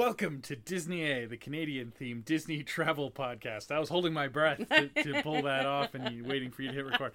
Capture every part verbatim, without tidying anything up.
Welcome to Disney A, the Canadian-themed Disney travel podcast. I was holding my breath to, to pull that off and you, waiting for you to hit record.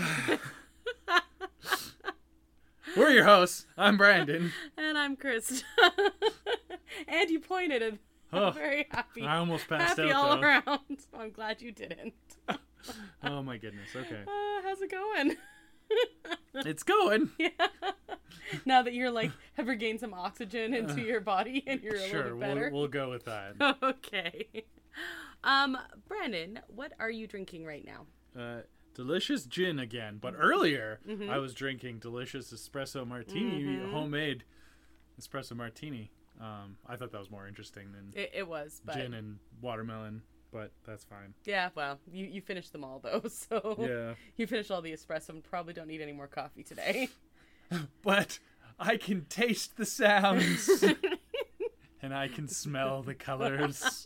We're your hosts. I'm Brandon. And I'm Chris. And you pointed and I'm Oh, very happy. I almost passed happy out, all though. around. I'm glad you didn't. Oh, my goodness. Okay. Uh, how's it going? It's going. Yeah. Now that you're like, have regained some oxygen into your body and you're a Sure, little bit better. we'll, we'll go with that. Okay. Um, Brandon, what are you drinking right now? Uh, delicious gin again. But earlier, Mhm. I was drinking delicious espresso martini, Mhm. homemade espresso martini. Um, I thought that was more interesting than It, it was, but gin and watermelon, but that's fine. yeah, well, you, you finished them all though, so Yeah. you finished all the espresso and probably don't need any more coffee today. But I can taste the sounds and I can smell the colors.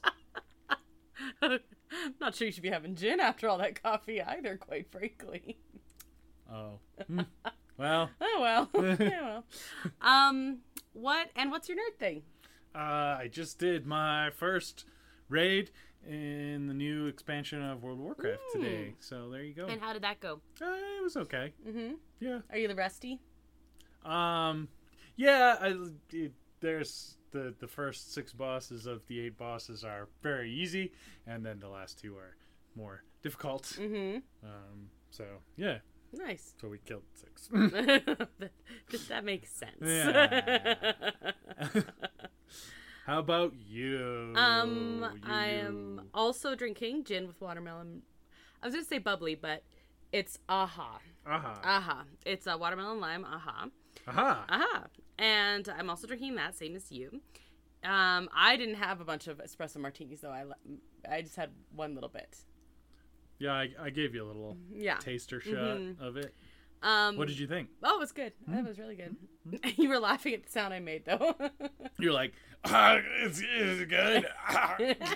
Not sure you should be having gin after all that coffee either, quite frankly. Oh. Hmm. Well, Oh well. Yeah, well. Um, what and what's your nerd thing? uh, I just did my first raid in the new expansion of World of Warcraft Mm. today. So there you go. And how did that go? Uh, it was okay. Mm-hmm. Yeah. Are you the rusty? Um, yeah, I, it, there's the, the first six bosses of the eight bosses are very easy, and then the last two are more difficult. Mm-hmm. Um, so, yeah, Nice. so we killed six. that, that makes sense. Yeah. How about you? um, You. I am also drinking gin with watermelon. I was gonna say bubbly, but it's aha. Aha. Aha. It's a watermelon lime aha. Aha. Aha. And I'm also drinking that, same as you. Um, I didn't have a bunch of espresso martinis, though. I, I just had one little bit. Yeah, I, I gave you a little Yeah. taster shot Mhm. of it. Um, What did you think? Oh, it was good. That was really good. You were laughing at the sound I made, though. You're like, ah, it's, it's good. Ah.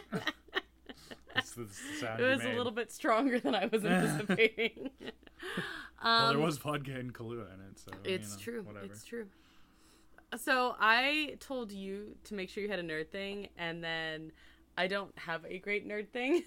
That's the sound It you was a made. little bit stronger than I was anticipating. Well, there Um, was vodka and Kahlua in it, so It's you know, true. Whatever. It's true. So I told you to make sure you had a nerd thing, and then I don't have a great nerd thing.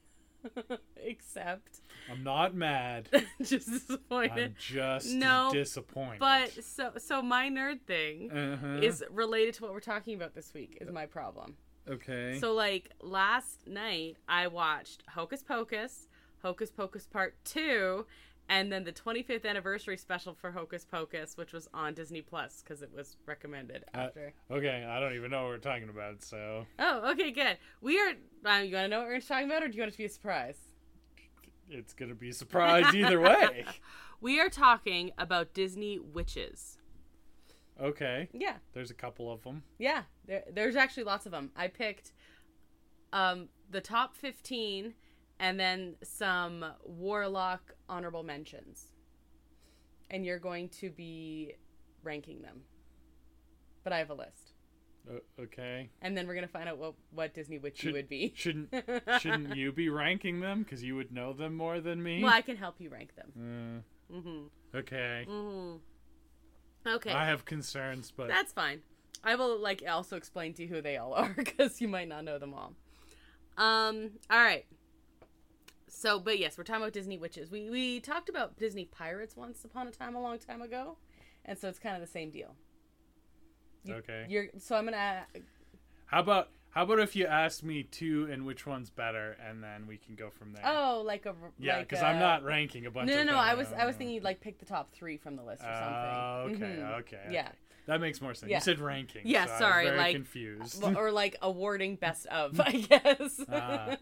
Except I'm not mad. just disappointed. I'm just No, disappointed. But so so my nerd thing uh-huh. is related to what we're talking about this week is my problem. okay. So like last night I watched Hocus Pocus, Hocus Pocus Part two, and then the twenty-fifth anniversary special for Hocus Pocus, which was on Disney Plus because it was recommended Uh, after. okay, I don't even know what we're talking about, so Oh, okay, good. We are. Uh, you want to know what we're talking about, or do you want it to be a surprise? it's gonna be a surprise either way. We are talking about Disney witches. Okay, Yeah. there's a couple of them. Yeah, there, there's actually lots of them. I picked um, the top fifteen and then some Warlock honorable mentions. And you're going to be ranking them. But I have a list. Uh, okay. And then we're going to find out what, what Disney witch Should- you would be. Shouldn't shouldn't you be ranking them because you would know them more than me? Well, I can help you rank them. Uh, Mm-hmm. okay. Mm-hmm. Okay. I have concerns, but That's fine. I will like also explain to you who they all are because you might not know them all. Um. All right. So, but yes, we're talking about Disney witches. We we talked about Disney pirates once upon a time, a long time ago, and so it's kind of the same deal. You, okay. You're so I'm gonna. How about how about if you ask me two and which one's better, and then we can go from there. Oh, like a yeah, like because i I'm not ranking a bunch. No, no, of no. them. I was I was thinking you'd like pick the top three from the list or Oh, something. okay, Mhm. okay, Yeah. okay. That makes more sense. Yeah. You said ranking. Yeah, so I sorry, was very like- confused. Or like awarding best of, I guess. Ah.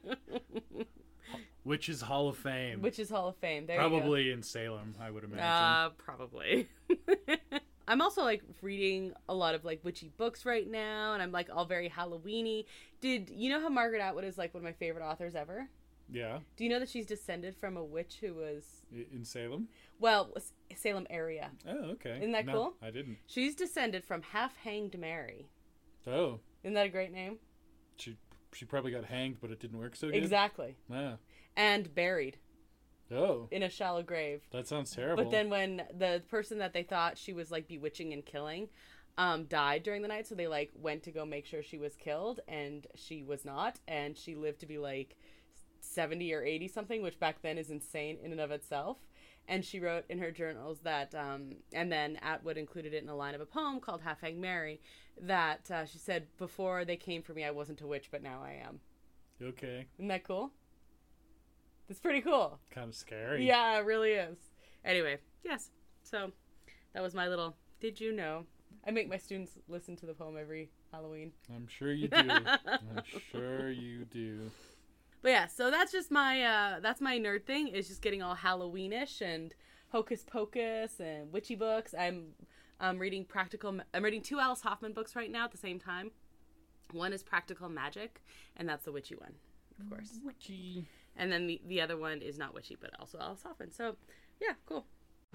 Which is Hall of Fame. Which is Hall of Fame. There you go. Probably in Salem, I would imagine. Uh, probably. I'm also like reading a lot of like witchy books right now, and I'm like all very Halloweeny. Did you know how Margaret Atwood is like one of my favorite authors ever? yeah, Do you know that she's descended from a witch who was I- in Salem. well was Salem area? Oh, okay. Isn't that No, cool? I didn't. She's descended from Half Hanged Mary. Oh, Isn't that a great name? she she probably got hanged, but it didn't work so good. Exactly. Yeah. And buried Oh, in a shallow grave. that sounds terrible. But then when the person that they thought she was like bewitching and killing, um, died during the night. So they like went to go make sure she was killed, and she was not. And she lived to be like seventy or eighty something, which back then is insane in and of itself. And she wrote in her journals that, um, and then Atwood included it in a line of a poem called Half Hanged Mary, that uh, she said, before they came for me, I wasn't a witch, but now I am. Okay. Isn't that cool? That's pretty cool. Kind of scary. Yeah, it really is. Anyway, yes. So that was my little, did you know? I make my students listen to the poem every Halloween. I'm sure you do. I'm sure you do. But yeah, so that's just my uh, that's my nerd thing, is just getting all Halloweenish and hocus pocus and witchy books. I'm I'm reading practical. I'm reading two Alice Hoffman books right now at the same time. One is Practical Magic, and that's the witchy one, of course. Witchy. And then the the other one is not witchy, but also Alice Hoffman. So yeah, cool.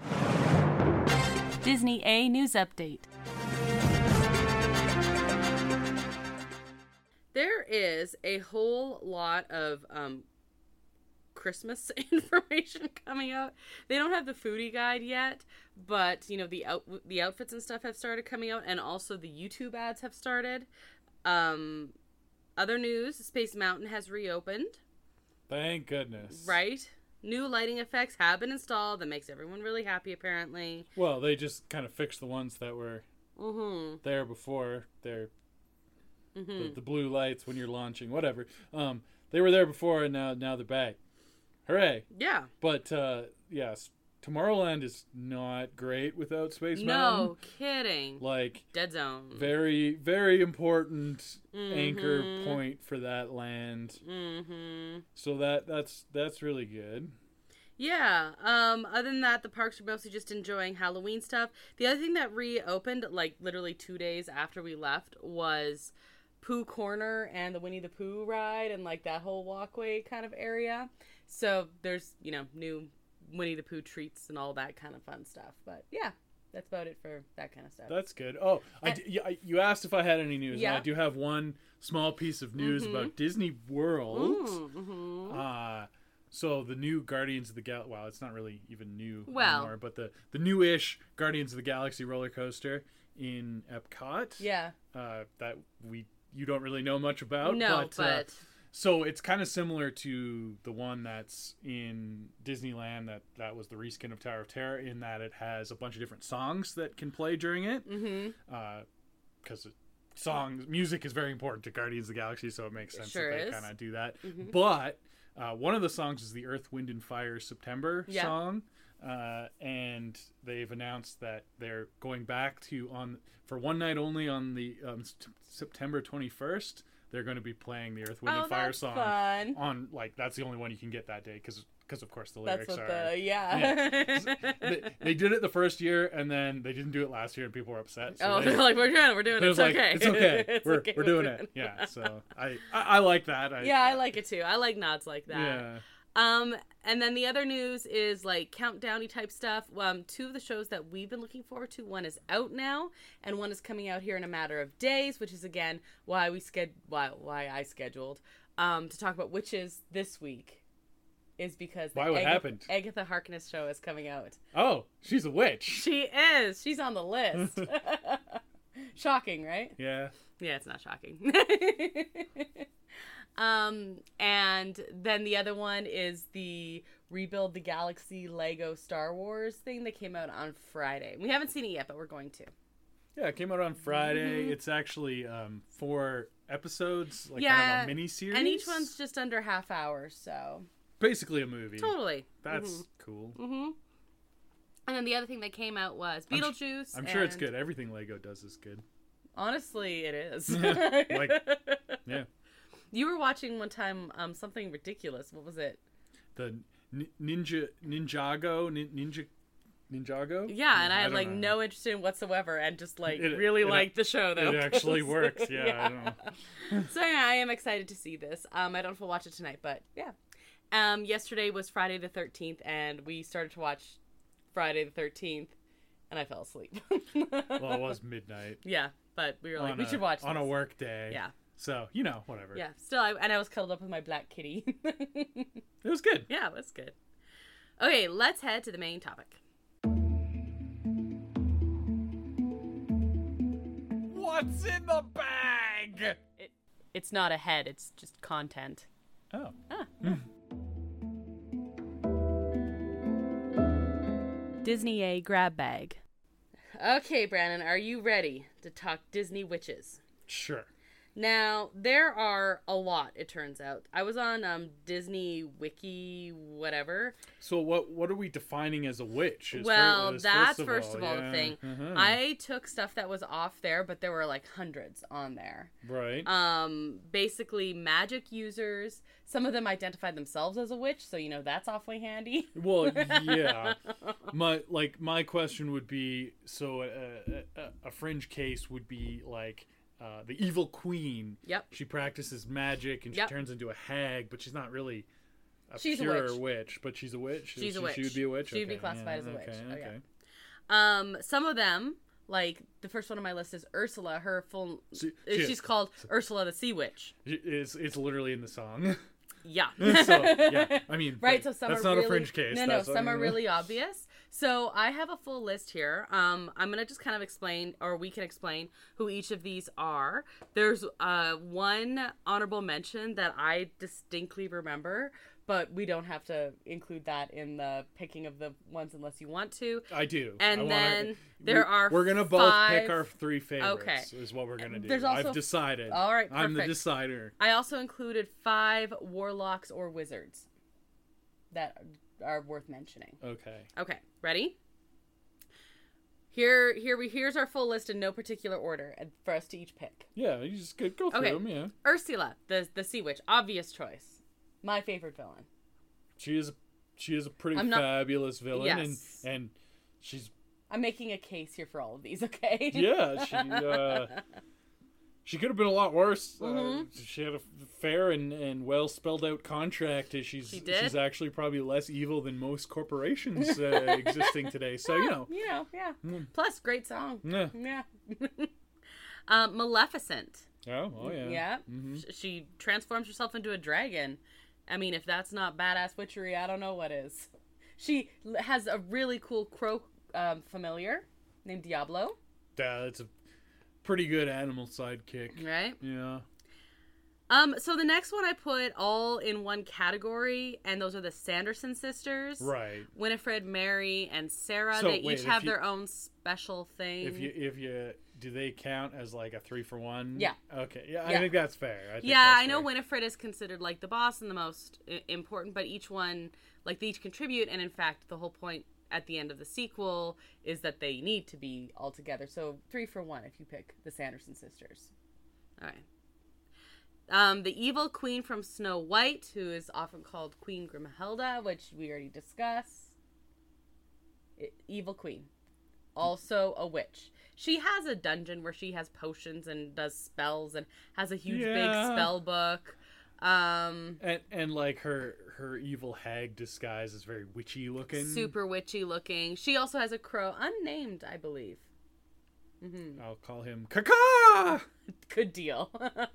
Disney A News Update. There is a whole lot of um, Christmas information coming out. They don't have the foodie guide yet, but you know the out the outfits and stuff have started coming out, and also the YouTube ads have started. Um, other news: Space Mountain has reopened. Thank goodness. Right. New lighting effects have been installed. That makes everyone really happy, apparently. Well, they just kind of fixed the ones that were Mm-hmm. there before. They're Mm-hmm. the, the blue lights when you're launching, whatever. Um, they were there before, and now now they're back. Hooray! Yeah. But uh, yes, Tomorrowland is not great without Space No Mountain. kidding. Like Dead zone. very very important Mhm. anchor point for that land. Mm-hmm. So that that's that's really good. Yeah. Um. Other than that, the parks are mostly just enjoying Halloween stuff. The other thing that reopened, like literally two days after we left, was Pooh Corner and the Winnie the Pooh ride and like that whole walkway kind of area. So there's, you know, new Winnie the Pooh treats and all that kind of fun stuff. But yeah, that's about it for that kind of stuff. That's good. Oh, I d- you, I- you asked if I had any news. Yeah. And I do have one small piece of news Mhm. about Disney World. Mm-hmm. Uh, so the new Guardians of the Gal well, it's not really even new Well. anymore, but the, the new-ish Guardians of the Galaxy roller coaster in Epcot. Yeah. Uh, that we you don't really know much about. No, but, but, uh, so it's kind of similar to the one that's in Disneyland. That that was the reskin of Tower of Terror, in that it has a bunch of different songs that can play during it. mm-hmm. Because uh, songs, music is very important to Guardians of the Galaxy, so it makes sense Sure that they is. kind of do that. Mhm. But uh, one of the songs is the Earth, Wind, and Fire September Yeah. song, uh, and they've announced that they're going back to on for one night only on the um, St- September twenty-first. They're going to be playing the Earth, Wind, Oh, and Fire that's song fun. on like that's the only one you can get that day because because of course the That's lyrics what are. the yeah. they, they did it the first year, and then they didn't do it last year, and people were upset. So oh, they, they're like, we're doing it. We're doing it. it It's was like, okay. it's okay. It's we're okay, we're doing it. Yeah. So I, I I like that. I, Yeah, I like it too. I like nods like that. Yeah. Um, and then the other news is like countdowny type stuff. Um, two of the shows that we've been looking forward to, one is out now, and one is coming out here in a matter of days, which is again why we sched why why I scheduled um to talk about witches this week, is because the Why, what Agatha, happened? Agatha Harkness show is coming out. Oh, she's a witch. She is. She's on the list. Shocking, right? Yeah. Yeah, it's not shocking. um, and then the other one is the Rebuild the Galaxy Lego Star Wars thing that came out on Friday. We haven't seen it yet, but we're going to. Yeah, it came out on Friday. Mhm. It's actually um, four episodes, like Yeah, kind of a mini series. And each one's just under half hour, so basically a movie. totally. That's Mhm. cool. Mm-hmm. And then the other thing that came out was I'm sh- Beetlejuice. I'm sure it's and- good. Everything Lego does is good. Honestly, it is. Like, yeah. You were watching one time um, something ridiculous. What was it? The n- Ninja Ninjago nin- Ninja Ninjago. Yeah, and I had don't like know. no interest in whatsoever, and just like It- really it- liked the show though. It actually works. Yeah. I don't know. So yeah, I am excited to see this. Um, I don't know if we'll watch it tonight, but yeah. Um, yesterday was Friday the thirteenth, and we started to watch Friday the thirteenth, and I fell asleep. Well, it was midnight. Yeah, but we were like, on we a- should watch on a this. work day. Yeah, So you know, whatever. yeah. Still, I, and I was cuddled up with my black kitty. It was good. Yeah, it was good. Okay, let's head to the main topic. What's in the bag? It, it's not a head, it's just content. Oh. Ah. Disney A grab bag. Okay, Brandon, are you ready to talk Disney witches? Sure. Now, there are a lot, it turns out. I was on um, Disney Wiki, whatever. So what what are we defining as a witch? Is Well, fir- is that's first of all, yeah. the thing. Uh-huh. I took stuff that was off there, but there were like hundreds on there. Right. Um, basically, magic users. Some of them identified themselves as a witch, so you know that's awfully handy. Well, yeah. My like my question would be, so a, a, a fringe case would be like uh, the evil queen. Yep. She practices magic and she Yep. turns into a hag, but she's not really a She's a pure witch. witch. But she's a witch. She's she, a witch. She would be a witch. She would be Okay, classified yeah, as a witch. Okay, Oh, yeah. okay. Um, some of them, like the first one on my list is Ursula. Her full, She- uh, she- she's called Ursula the Sea Witch. It's it's literally in the song. Yeah. So yeah, I mean, Right, that- so some that's are not really, a fringe case. No, no, That's some what- are really obvious. So I have a full list here. Um, I'm gonna just kind of explain, or we can explain who each of these are. There's uh one honorable mention that I distinctly remember, but we don't have to include that in the picking of the ones unless you want to. I do. And I wanna- then there we- are We're gonna both five- pick our three favorites. Okay. Is what we're gonna do. There's also- I've decided. All right, I'm the perfect. decider. I also included five warlocks or wizards that are worth mentioning. Okay. Okay, ready? Here, here we here's our full list in no particular order, and for us to each pick. Yeah, you just go, go through Okay. them. Yeah. Ursula, the the sea witch, obvious choice. My favorite villain. She is. She is a pretty I'm not- fabulous villain, Yes. and and she's I'm making a case here for all of these. Okay. yeah. She uh, she could have been a lot worse. Mhm. Uh, she had a fair and, and well spelled out contract. She's She did? she's actually probably less evil than most corporations uh, existing today. So you know. You know, yeah. Mm. Plus, great song. Yeah. Yeah. um, Maleficent. Oh, oh yeah. Yeah. Mhm. Sh- She transforms herself into a dragon. I mean, if that's not badass witchery, I don't know what is. She l- has a really cool crow um, familiar named Diablo, Yeah, that's a pretty good animal sidekick. right? Yeah. Um, so the next one I put all in one category, and those are the Sanderson sisters. Right. Winifred, Mary, and Sarah. So, they wait, each if have you- their own special thing. If you if you do they count as like a three for one? Yeah. Okay. Yeah, I Yeah. think that's fair. I think Yeah, that's I know fair. Winifred is considered like the boss and the most I- important, but each one, like they each contribute, and in fact, the whole point at the end of the sequel is that they need to be all together. So three for one if you pick the Sanderson sisters. All right. Um, the evil queen from Snow White, who is often called Queen Grimhilda, which we already discussed. I- evil queen. Also a witch. She has a dungeon where she has potions and does spells and has a huge big Yeah. spell book. Um, And and like her her evil hag disguise is very witchy looking. super witchy looking. She also has a crow, unnamed, I believe. Mm-hmm. I'll call him Kaka. Good deal.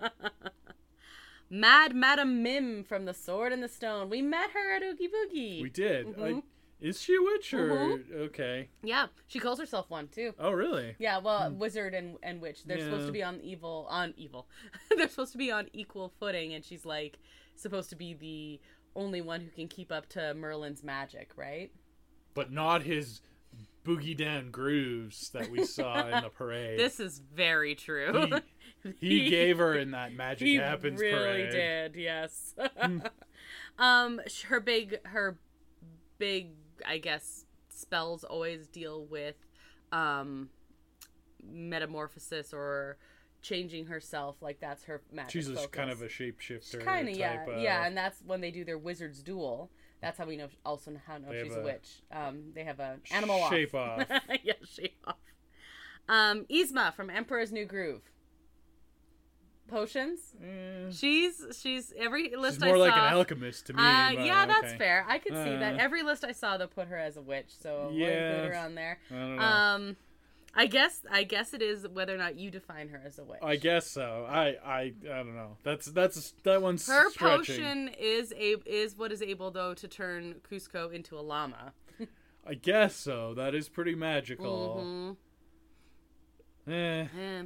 Mad Madam Mim from The Sword and the Stone. We met her at Oogie Boogie. We did. Mhm. I, is she a witch or Mhm. okay? Yeah, she calls herself one too. Oh really? Yeah, well, wizard and, and witch. They're supposed Yeah. to be on evil on evil. They're supposed to be on equal footing, and she's like supposed to be the only one who can keep up to Merlin's magic, right? But not his boogie down grooves that we saw in the parade. This is very true. He, he gave her in that Magic He Happens really parade. did, yes. um, sh- her big, her big, I guess, spells always deal with, um, metamorphosis or changing herself. Like that's her magic. She's a, focus. kind of a shapeshifter. Kind of, yeah, type of, yeah, and that's when they do their wizard's duel. That's how we know also how know They she's have a a witch. Um, they have a animal off. shape off. Yeah, shape off. Um, Yzma from Emperor's New Groove. Potions. Eh, She's she's every list she's I more like saw. an alchemist to me. uh, but yeah, that's okay. fair. I could see that. Uh, Every list I saw, they put her as a witch, so we'll Yeah. include her on there. I don't know. Um, I guess I guess it is whether or not you define her as a witch. I guess so. I, I I don't know. That's that's that one's Her stretching. potion is a is what is able though to turn Cusco into a llama. I guess so. That is pretty magical. Mhm. Eh. Eh.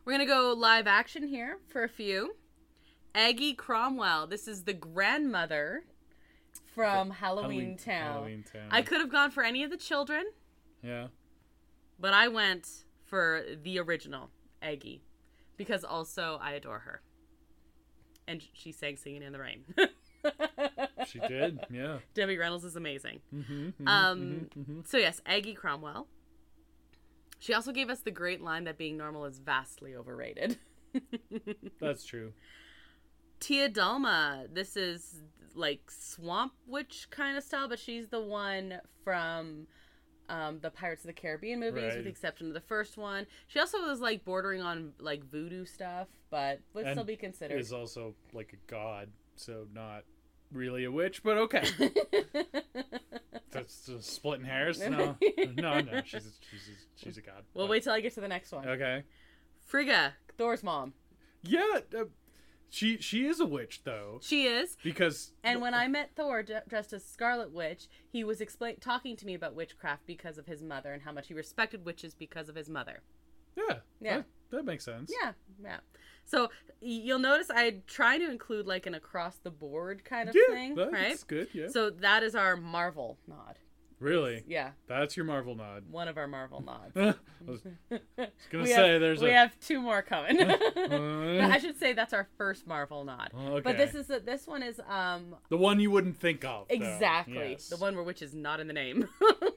We're going to go live action here for a few. Aggie Cromwell. This is the grandmother from Halloween, Halloween Town. Halloween Town. I could have gone for any of the children, Yeah. but I went for the original, Aggie, because also I adore her. And she sang Singing in the Rain. She did, yeah. Debbie Reynolds is amazing. Mm-hmm, mm-hmm, Um, mm-hmm, mm-hmm. So yes, Aggie Cromwell. She also gave us the great line that being normal is vastly overrated. That's true. Tia Dalma. This is like Swamp Witch kind of style, but she's the one from um, the Pirates of the Caribbean movies, Right. with the exception of the first one. She also was like bordering on like voodoo stuff, but would And still be considered. Is also like a god, so not really a witch, but okay. That's just splitting hairs. No, no, no. She's a, she's a, she's a god. We'll but- wait till I get to the next one. Okay. Frigga, Thor's mom. Yeah, uh, she she is a witch though, She is. because And when I met Thor d- dressed as Scarlet Witch, he was explain- talking to me about witchcraft because of his mother and how much he respected witches because of his mother. yeah, Yeah. that, that makes sense. Yeah, yeah. So y- you'll notice I try to include like an across the board kind of yeah, thing, that's right? good. Yeah, So that is our Marvel nod. really, Yeah, that's your Marvel nod. one of our Marvel nods. I was gonna we say have, there's we a. have two more coming. Uh, I should say that's our first Marvel nod. okay. But this is a, this one is um the one you wouldn't think of. though. exactly Yes. the one where witch is not in the name.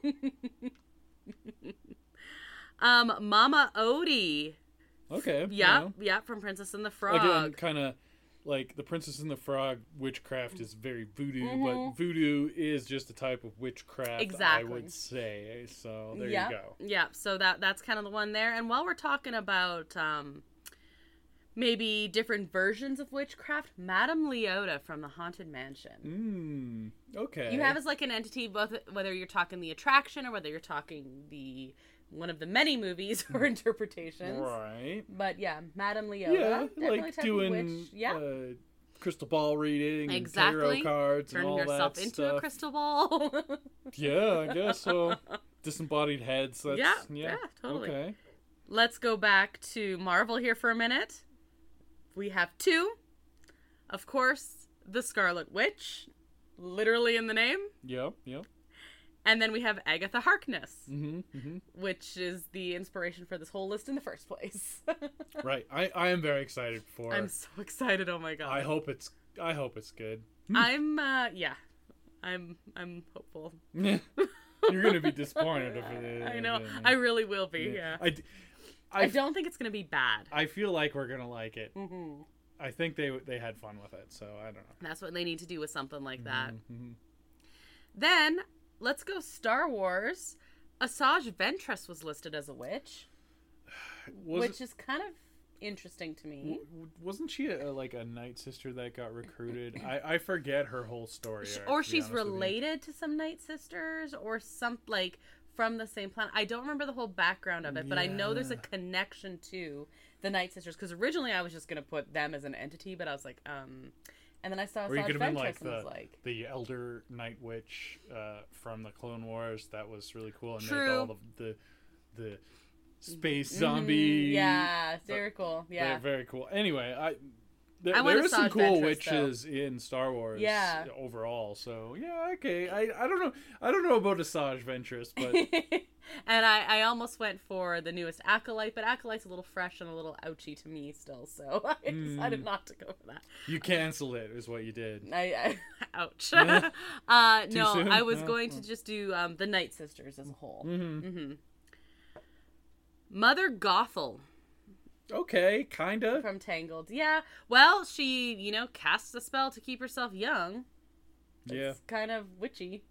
um, Mama Odie. Okay. Yeah, you know. yeah, from Princess and the Frog. Again, kind of like the Princess and the Frog. Witchcraft is very voodoo, Mhm. but voodoo is just a type of witchcraft. Exactly. I would say. So there yeah, you go. yeah. So that that's kind of the one there. And while we're talking about um, maybe different versions of witchcraft, Madame Leota from the Haunted Mansion. Mm, okay. You have as like an entity, both whether you're talking the attraction or whether you're talking the one of the many movies or interpretations. Right. But yeah, Madame Leota. Yeah, definitely like type of doing witch. Yeah. uh, crystal ball reading, and Exactly. tarot cards, and Turning all yourself that into stuff. a crystal ball. Yeah, I guess so. Disembodied heads. That's, yeah, yeah, yeah, totally. Okay. Let's go back to Marvel here for a minute. We have two. Of course, the Scarlet Witch, literally in the name. Yep. Yep. And then we have Agatha Harkness, Mm-hmm. Mm-hmm. which is the inspiration for this whole list in the first place. Right. I, I am very excited for. I'm so excited. Oh my god. I hope it's. I hope it's good. I'm uh yeah. I'm I'm hopeful. You're gonna be disappointed if it is. I know. I really will be. Yeah. I, d- I, I, don't think it's gonna be bad. I feel like we're gonna like it. Mm-hmm. I think they they had fun with it, so I don't know. That's what they need to do with something like that. Mhm. Then let's go Star Wars. Asajj Ventress was listed as a witch, Was which it, is kind of interesting to me. w- wasn't she a, like a night sister that got recruited? I, I forget her whole story. Sh- arc, or to be she's honest with you. related to some Night Sisters, or some like from the same planet. I don't remember the whole background of it, but I know there's a Yeah. connection to the Night Sisters. Because originally I was just gonna put them as an entity, but I was like, um, and then I saw Or you Asajj could have been Ventress like and was the like, the elder Night Witch uh, from the Clone Wars. That was really cool, and made True. all the the, the space mhm, zombie. yeah, it's very cool. They're Yeah, very cool. Anyway, I th- I want there is some Asajj cool Ventress, witches in Star Wars. Yeah. Overall, so yeah, okay. I, I don't know. I don't know about Asajj Ventress, but and I, I almost went for the newest Acolyte, but Acolyte's a little fresh and a little ouchy to me still, so I decided Mm. not to go for that. you canceled it. Is what you did. I, I ouch. Yeah. uh, Too no, soon? I was Yeah. going to just do um, the Night Sisters as a whole. Mm-hmm. Mm-hmm. Mother Gothel Okay, kinda. from Tangled. Yeah, well, she, you know, casts a spell to keep herself young. It's Yeah. kind of witchy.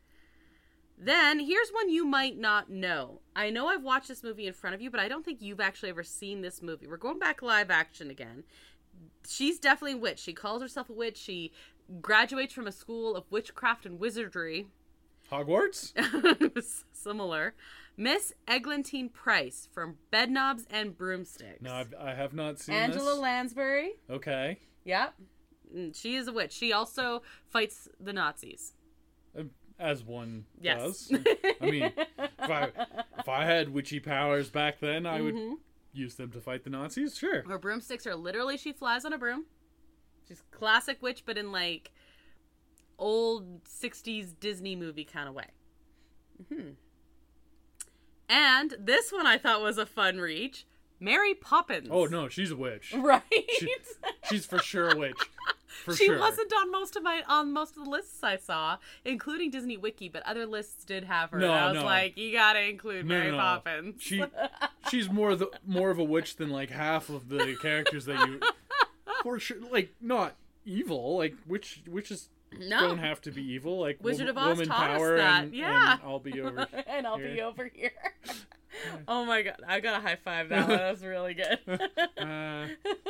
Then, here's one you might not know. I know I've watched this movie in front of you, but I don't think you've actually ever seen this movie. We're going back live action again. She's definitely a witch. She calls herself a witch. She graduates from a school of witchcraft and wizardry. Hogwarts. It was similar. Miss Eglantine Price from Bedknobs and Broomsticks. No, I've, I have not seen Angela this. Lansbury. Okay. Yep. Mm, she is a witch. She also fights the Nazis. As one Yes. does. I mean, if I if I had witchy powers back then, I would Mhm. use them to fight the Nazis. Sure. Her broomsticks are literally she flies on a broom. She's classic witch, but in like old sixties Disney movie kind of way. Mm-hmm. And this one I thought was a fun reach. Mary Poppins. Oh no, she's a witch. Right? She, she's for sure a witch. For she sure. wasn't on most of my on most of the lists I saw, including Disney Wiki, but other lists did have her. No, and I was no. like, you gotta include No, Mary no, no. Poppins. She she's more the more of a witch than like half of the characters that you for sure like not evil. Like witch witches no. don't have to be evil. Like Wizard wo- of Oz woman taught us power that. and, Yeah. and I'll be over and I'll here. be over here. Oh my god, I gotta high five that one. That was really good. uh,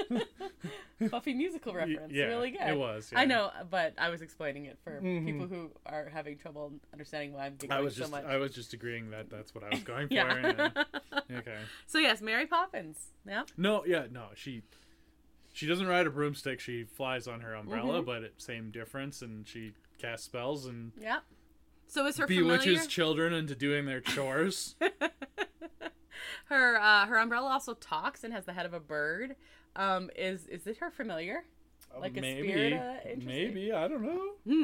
Buffy musical reference. yeah, really good. it was, yeah. I know, but I was explaining it for Mhm. people who are having trouble understanding why I'm giggling I was so just much. I was just agreeing that that's what I was going for. yeah. and, uh, okay. So yes, Mary Poppins. Yeah. No, yeah, no. She she doesn't ride a broomstick. She flies on her umbrella, Mhm. but it, same difference. And she casts spells and Yeah. So is her bewitches familiar? children into doing their chores. her uh, her umbrella also talks and has the head of a bird. Um, is is it her familiar? Like a maybe, spirit? Uh, interesting. maybe I don't know. Hmm.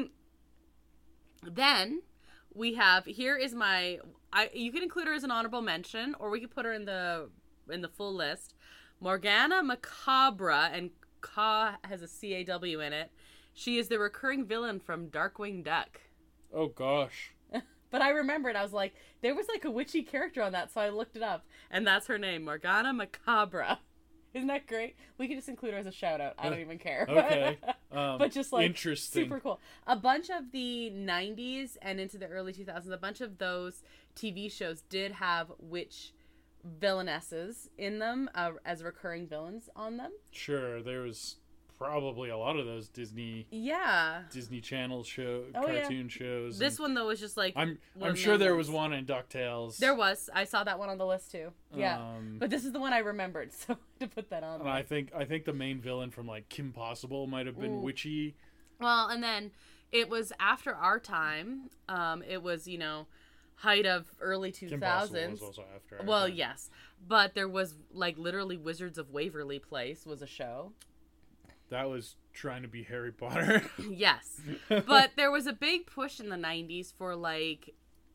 Then we have here is my I you can include her as an honorable mention, or we could put her in the in the full list. Morgana Macabra, and Ka has a C A W in it. She is the recurring villain from Darkwing Duck. Oh gosh. But I remembered, I was like, there was like a witchy character on that, so I looked it up, and that's her name, Morgana Macabra. Isn't that great? We could just include her as a shout out. I don't even care. Okay. Um, but just like interesting. super cool. A bunch of the nineties and into the early two thousands, a bunch of those T V shows did have witch villainesses in them uh, as recurring villains on them. Sure, there was probably a lot of those Disney Yeah. Disney Channel show Oh, yeah. cartoon shows. This and one though was just like I'm one I'm of the sure main there ones. was one in DuckTales. There was. I saw that one on the list too. Yeah. Um, But this is the one I remembered, so I had to put that on and there. I think I think the main villain from like Kim Possible might have been Ooh. witchy. Well, and then it was after our time. Um, it was, you know, height of early two Kim Possible thousands. was also after. our Well, time. yes. But there was, like, literally Wizards of Waverly Place was a show. That was trying to be Harry Potter. Yes. But there was a big push in the nineties for, like,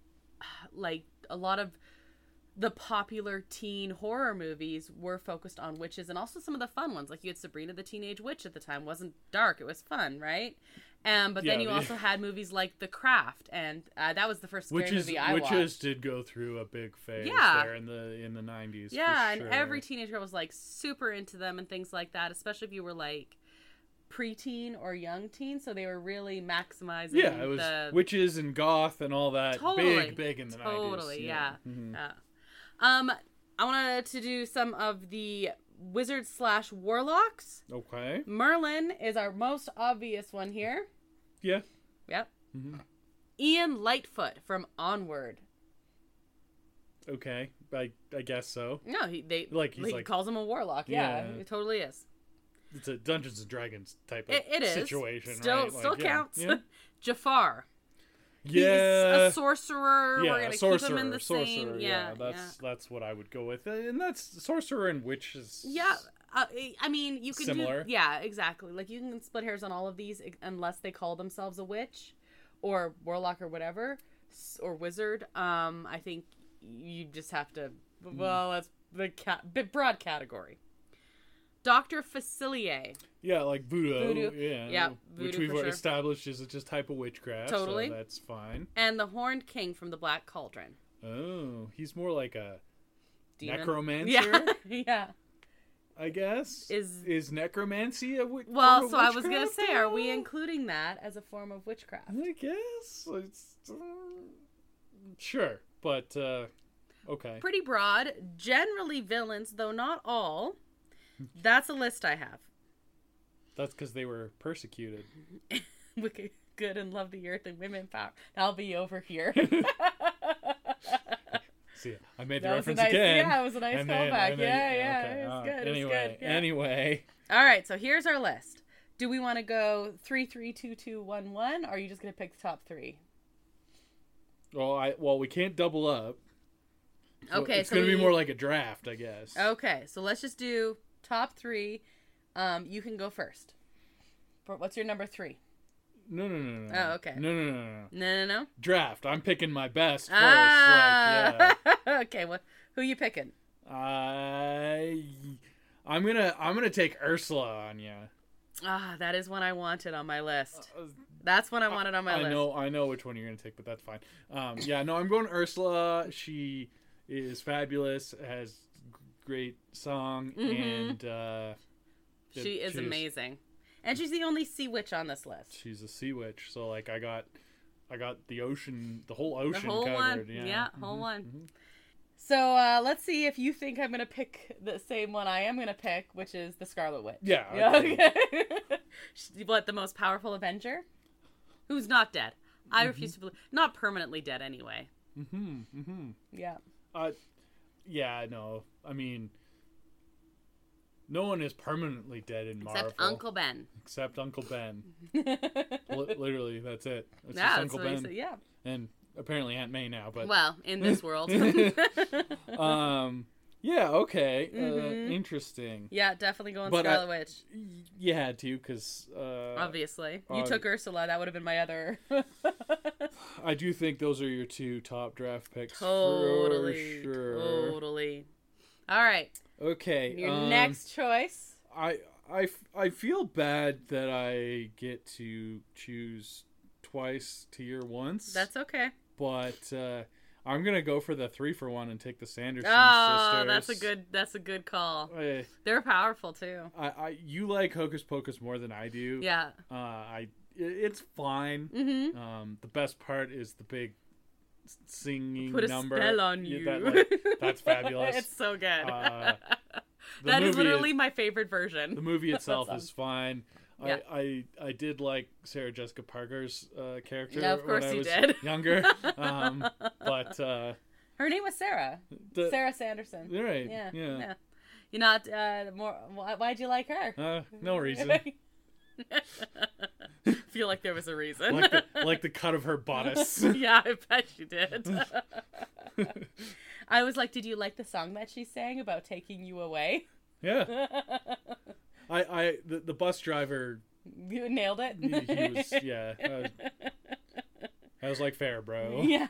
like, a lot of the popular teen horror movies were focused on witches, and also some of the fun ones. Like, you had Sabrina the Teenage Witch at the time. It wasn't dark. It was fun, right? Um, but then Yeah, you the- also had movies like The Craft, and uh, that was the first scary Witches movie I Witches watched. did go through a big phase Yeah. there in the in the nineties. Yeah, for and sure. every teenage girl was, like, super into them and things like that, especially if you were, like, preteen or young teen, so they were really maximizing Yeah, it was the... witches and goth and all that. Totally. Big, big in the nineties. Totally, yeah. Mhm. Yeah. Um, I wanted to do some of the wizards slash warlocks. Okay. Merlin is our most obvious one here. Yeah. Yep. Mhm. Ian Lightfoot from Onward. Okay. I I guess so. No, he they Like, he's he like- calls him a warlock. Yeah, Yeah. it totally is. It's a Dungeons and Dragons type of It, it is situation, still right? still Like, yeah. counts. Yeah. Jafar. He's Yeah. a sorcerer. yeah, We're gonna sorcerer, keep him in the sorcerer, same. yeah, Yeah, that's that's what I would go with, and that's sorcerer and witch is yeah. Uh, I mean, you can Similar. do. Yeah, exactly. Like you can split hairs on all of these, ex- unless they call themselves a witch, or warlock, or whatever, s- or wizard. Um, I think you just have to. Well, that's the cat bit broad category. Doctor Facilier. yeah, like voodoo, Voodoo. yeah, Yeah, which voodoo we've for sure. established is just type of witchcraft, Totally. so that's fine. And the Horned King from the Black Cauldron. Oh, he's more like a Demon. necromancer, Yeah, yeah. I guess. Is- is necromancy a wi- Well, form of so I was gonna witchcraft say, are we at all? including that as a form of witchcraft? I guess it's uh, sure, but uh, okay. Pretty broad. Generally villains, though not all. That's a list I have. That's because they were persecuted. Wicked, good, and love the earth and women power. I'll be over here. See, I made the That was a reference nice- again. yeah, it was a nice and then- callback. and then- Yeah, yeah, okay, it was uh, good, it was Anyway, good, yeah. anyway, All right, so here's our list. Do we want to go three, three, two, two, one, one, or are you just gonna pick the top three? well, I well we can't double up. So Okay, it's so gonna we- be more like a draft, I guess. Okay, so let's just do top three. Um, you can go first. For what's your number three? No, no, no, no. Oh, okay. No, no, no, no, no. No, no, no. Draft. I'm picking my best first. Ah. Like, yeah. Okay, what? Who you picking? I, I'm gonna, I'm gonna take Ursula on you. Ah, that is one I wanted on my list. Uh, That's one I wanted on my I list. know, I know which one you're gonna take, but that's fine. Um, yeah, no, I'm going Ursula. She is fabulous. Has g- great song, Mhm. and uh, She it- is she's- amazing, and she's the only sea witch on this list. She's a sea witch, so like I got, I got the ocean, the whole ocean whole covered. one, Yeah, yeah, whole Mhm, one. mhm. So uh, let's see if you think I'm gonna pick the same one I am gonna pick, which is the Scarlet Witch. Yeah. Yeah, okay. okay. She's, what, the most powerful Avenger? Who's not dead? I Mm-hmm. refuse to believe. Not permanently dead, anyway. Mhm, mhm. Yeah. Uh, yeah, no. I mean, no one is permanently dead in Marvel. Except Uncle Ben. Except Uncle Ben. yeah, Li- literally, that's it. It's just that's Uncle what he Ben. said, yeah. And apparently Aunt May now, but Well, in this world. um, yeah, okay, Mhm. uh, interesting. Yeah, definitely going But, uh, Scarlet Witch. Y- You had to, because uh, Obviously. You uh, took Ursula. That would have been my other. I do think those are your two top draft picks. Totally. For sure. Totally. All right. Okay. Your um, next choice. I, I, f- I feel bad that I get to choose twice to your once. That's okay. But uh, I'm gonna go for the three for one and take the Sanderson Oh, sisters. that's a good. That's a good call. I, They're powerful too. I, I, you like Hocus Pocus more than I do. Yeah. Uh, I, it, it's fine. Mm-hmm. Um, the best part is the big s- singing Put a number. spell on Yeah, you. that, like, that's fabulous. It's so good. Uh, The that is movie literally my favorite version. The movie itself That's is fine. Yeah. I, I I did like Sarah Jessica Parker's uh, character. Yeah, of course when I you was did. Younger, um, but uh, Her name was Sarah. the, Sarah Sanderson. You're right. Yeah. Yeah. Yeah. You're not uh, more. Why, why'd you like her? Uh, no reason. Feel like there was a reason. like the like the cut of her bodice. Yeah, I bet you did. I was like, did you like the song that she sang about taking you away? Yeah. I I the, the bus driver. You nailed it. He, he was yeah. I was, I was like, fair, bro. Yeah.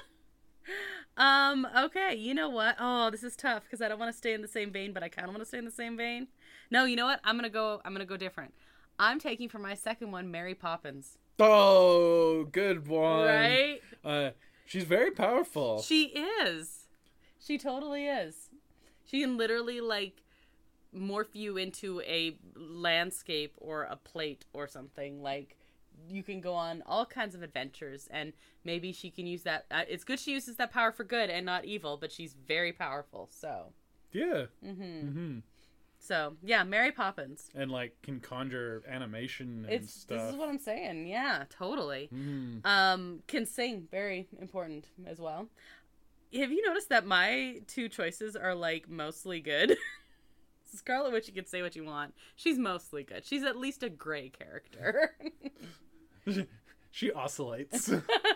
um. Okay. You know what? Oh, this is tough because I don't want to stay in the same vein, but I kind of want to stay in the same vein. No, you know what? I'm gonna go. I'm gonna go different. I'm taking for my second one Mary Poppins. Oh, good one. Right? Uh, she's very powerful. She is. She totally is. She can literally like morph you into a landscape or a plate or something. Like you can go on all kinds of adventures, and maybe she can use that. Uh, it's good she uses that power for good and not evil, but she's very powerful. So. Yeah. Mm-hmm. Mm-hmm. So yeah, Mary Poppins. And like can conjure animation and It's stuff. this is what I'm saying. Yeah, totally. Mm. Um, can sing, very important as well. Have you noticed that my two choices are like mostly good? Scarlet Witch, you can say what you want. She's mostly good. She's at least a gray character. She oscillates.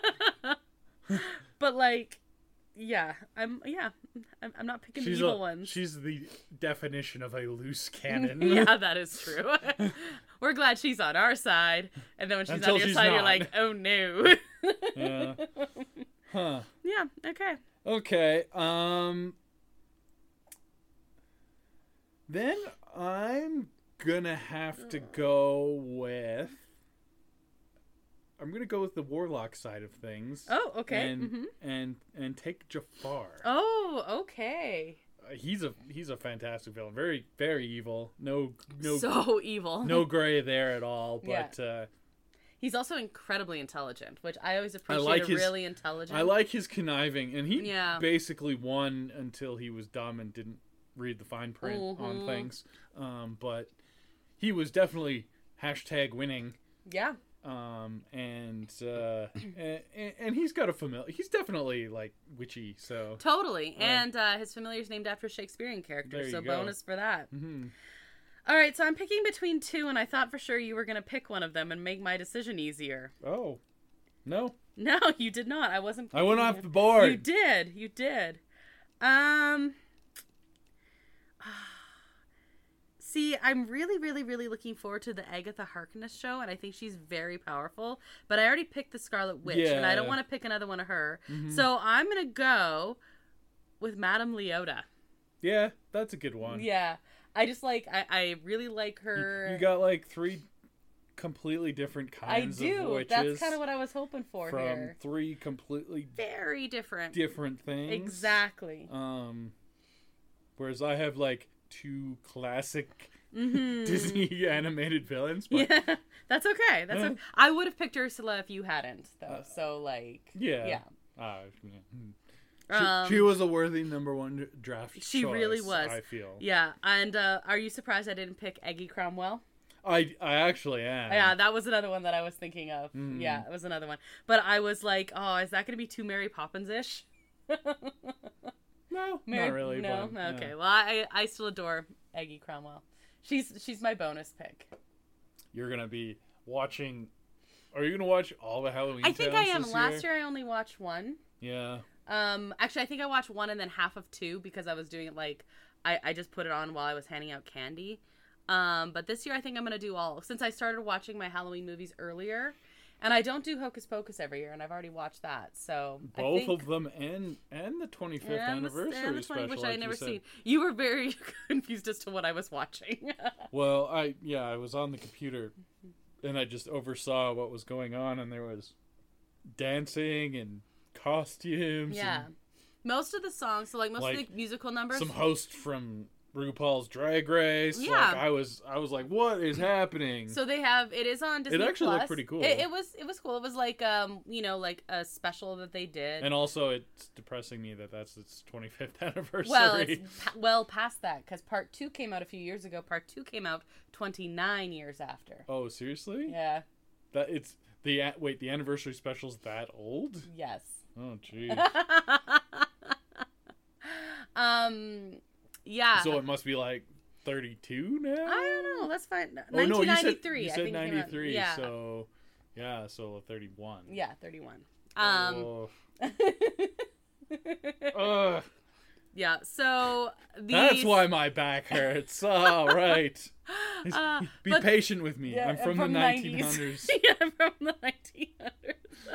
But like, yeah, I'm yeah, I'm, I'm not picking she's the evil a, ones. She's the definition of a loose cannon. Yeah, that is true. We're glad she's on our side, and then when she's Until on your she's side, you're not. like, oh no. Yeah. Huh. Yeah. Okay. Okay. Um. Then I'm gonna have to go with. I'm gonna go with the warlock side of things. Oh, okay. And hmm and and take Jafar. Oh, okay. Uh, he's a he's a fantastic villain. Very very evil. No no So evil. no gray there at all. But uh, He's also incredibly intelligent, which I always appreciate. like a his- really intelligent. I like his conniving, and he Yeah. basically won until he was dumb and didn't read the fine print on Mhm. things. Um, but he was definitely hashtag winning. Yeah. Um, and, uh, and and he's got a familiar. He's definitely like witchy. So Totally. Uh, and uh, his familiar is named after a Shakespearean character, There you so go. bonus for that. mhm. All right, so I'm picking between two, and I thought for sure you were going to pick one of them and make my decision easier. Oh no, No, you did not. I wasn't. I went picking off you. the board. You did. You did. Um. See, I'm really, really, really looking forward to the Agatha Harkness show, and I think she's very powerful. But I already picked the Scarlet Witch, Yeah. and I don't want to pick another one of her. Mhm. So I'm gonna go with Madame Leota. Yeah, that's a good one. Yeah, I just like I, I really like her. You, you got like three completely different I kinds do. of witches. That's kind of what I was hoping for from here. three completely Very different. different things. Exactly. Um, whereas I have like two classic Mm-hmm. Disney animated villains. But Yeah, that's okay. That's Yeah. okay. I would have picked Ursula if you hadn't, though. Uh, so like, yeah. yeah. Uh, yeah. Hmm. She, Um, she was a worthy number one draft. She choice, really was. I feel. Yeah, and uh, are you surprised I didn't pick Eggy Cromwell? I I actually am. Yeah, that was another one that I was thinking of. Mm. Yeah, it was another one. But I was like, oh, is that going to be too Mary Poppins ish? No, Mary, not really. No, but, okay. yeah. Well, I I still adore Eggy Cromwell. She's she's my bonus pick. You're gonna be watching. Are you gonna watch all the Halloween? I think I Towns am. this Last year I only watched one. Yeah. Um, actually, I think I watched one and then half of two because I was doing it like I, I just put it on while I was handing out candy. Um, but this year I think I'm gonna do all since I started watching my Halloween movies earlier, and I don't do Hocus Pocus every year, and I've already watched that. So I Both think, of them and and the twenty-fifth and the- anniversary and the special. which I like had never you said. seen. You were very confused as to what I was watching. Well, I yeah, I was on the computer, and I just oversaw what was going on, and there was dancing and costumes. Yeah, and most of the songs, so like most of Like, the musical numbers. some host from RuPaul's Drag Race. Yeah. Like I was, I was like, what is happening? So they have it is on Disney. actually looked Plus. pretty cool. It, it was it was cool. It was like um you know like a special that they did. And also, it's depressing me that that's its twenty-fifth anniversary. Well, it's pa- well past that because part two came out a few years ago. Part two came out twenty-nine years after. Oh, seriously? Yeah. That it's the a- wait, the anniversary special's that old? Yes. Oh, geez. um. Yeah. So it must be like thirty-two now. I don't know. Let's find. Oh no, you said ninety-three. you I said think it came out- ninety-three. Yeah. So yeah, so thirty-one. Yeah, thirty-one. Um. Oh. Ugh. Yeah. So these... That's why my back hurts. All right. Uh, Be but- patient with me. Yeah, I'm from, the nineteen hundreds. yeah, I'm from the nineteen hundreds.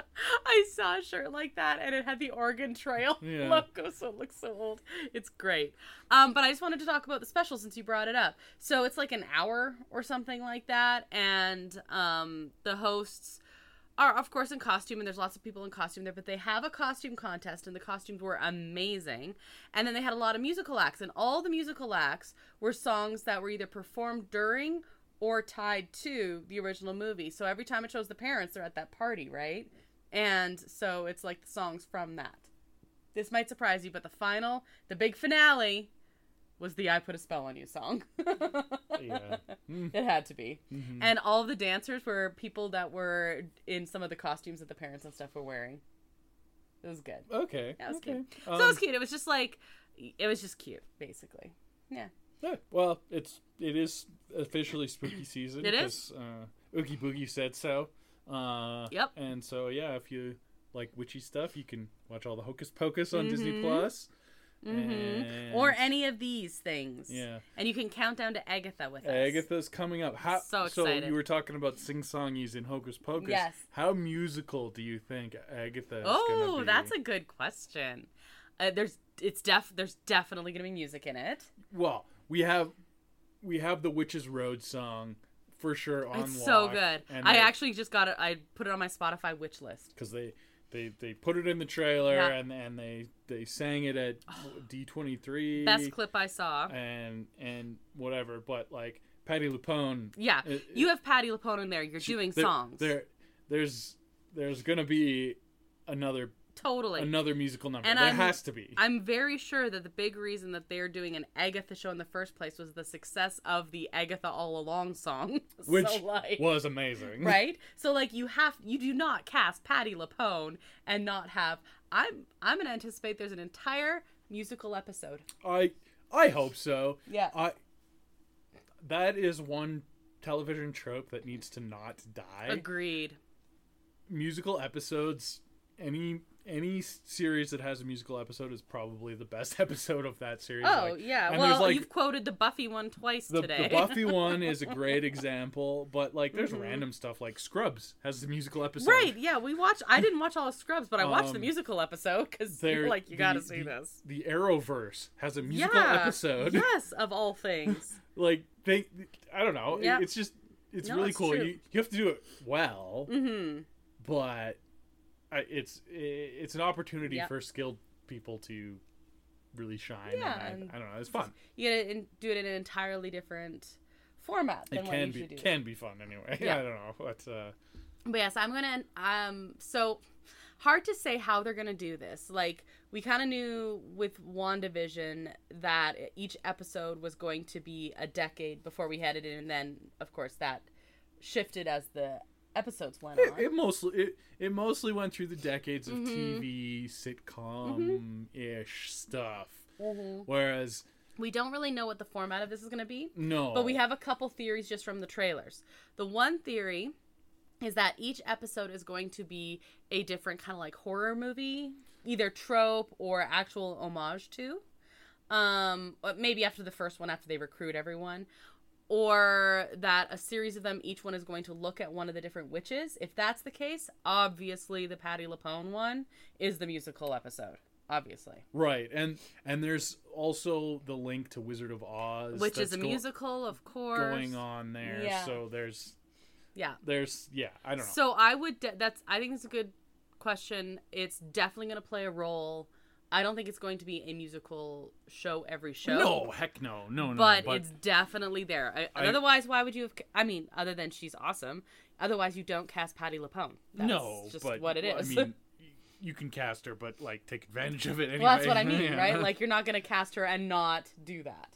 I saw a shirt like that, and it had the Oregon Trail Yeah. logo, so it looks so old. It's great. Um, but I just wanted to talk about the special since you brought it up. So it's like an hour or something like that, and um, the hosts are, of course, in costume, and there's lots of people in costume there, but they have a costume contest, and the costumes were amazing. And then they had a lot of musical acts, and all the musical acts were songs that were either performed during or tied to the original movie. So every time it shows the parents, they're at that party, right? And so it's like the songs from that. This might surprise you, but the final, the big finale, was the I Put a Spell on You song. Yeah. Mm. It had to be. Mhm. And all of the dancers were people that were in some of the costumes that the parents and stuff were wearing. It was good. Okay. Yeah, it was okay. cute. Um, So it was cute. It was just like, it was just cute, basically. Yeah. yeah, well, it's it is officially spooky season. It is. 'cause, Uh, Oogie Boogie said so. Uh, Yep. And so yeah, if you like witchy stuff, you can watch all the Hocus Pocus on Disney Mhm. Plus. Mm-hmm. And- Or any of these things. Yeah. And you can count down to Agatha with us. Agatha's coming up. How, So So excited. you were talking about sing-songies in Hocus Pocus. Yes. How musical do you think Agatha is Oh, gonna be? that's a good question. Uh, there's it's def there's definitely gonna be music in it. Well, we have we have the Witches Road song for sure on It's so lock, good. and I they- actually just got it. I put it on my Spotify wish list. because they, they they put it in the trailer Yeah. and and they they sang it at D twenty-three. Best clip I saw. and and whatever, but like Patti LuPone. Yeah, it- you have Patti LuPone in there. You're she- doing there- songs. There, there's there's gonna be another Totally. another musical number. And there I'm- has to be. I'm very sure that the big reason that they're doing an Agatha show in the first place was the success of the Agatha All Along song. Which so, like, was amazing. right? So like you have you do not cast Patti LuPone and not have I'm I'm gonna anticipate there's an entire musical episode. I I hope so. Yeah. I that is one television trope that needs to not die. Agreed. Musical episodes any any series that has a musical episode is probably the best episode of that series. Oh, like, yeah. and Well, there's, like, you've quoted the Buffy one twice the, today. the Buffy one is a great example, but like there's Mhm. random stuff like Scrubs has a musical episode. Right, yeah, we watched. I didn't watch all of Scrubs, but I watched the Um, musical episode because There- like you the- gotta see the- this. The Arrowverse has a musical Yeah, episode. yes, of all things. Like they, I don't know. Yeah. It's just it's No, really it's cool. true. You you have to do it well, Mm-hmm. but I, it's it's an opportunity Yep. for skilled people to really shine. Yeah, and and I, I don't know. It's fun. You gotta in- do it in an entirely different format than It what can you be should do. can be fun anyway. Yeah. I don't know. But uh, But yes, I'm gonna. Um, so hard to say how they're gonna do this. Like we kind of knew with WandaVision that each episode was going to be a decade before we had it in, and then of course that shifted as the episodes went it, on. it mostly it, it mostly went through the decades of Mhm. T V sitcom ish stuff. Mhm. Whereas We don't really know what the format of this is gonna be. no, But we have a couple theories just from the trailers. The one theory is that each episode is going to be a different kind of like horror movie, either trope or actual homage to. Um, but maybe after the first one, after they recruit everyone. Or that a series of them, each one is going to look at one of the different witches. If that's the case, obviously the Patti LuPone one is the musical episode. Obviously. right, and and there's also the link to Wizard of Oz, Which is that's a go- musical, of course. going on there. Yeah. So there's Yeah. there's yeah, I don't know. So I would. De- that's. I think it's a good question. It's definitely going to play a role. I don't think it's going to be a musical show every show. no, heck no, no, no. But, it's definitely there. I, I- otherwise, why would you have? ca- I mean, other than she's awesome. Otherwise, you don't cast Patti LuPone. That's no, just but what it well, is. I mean, y- you can cast her, but like take advantage of it anyway. Well, that's what I mean, Yeah. right? Like, you're not going to cast her and not do that.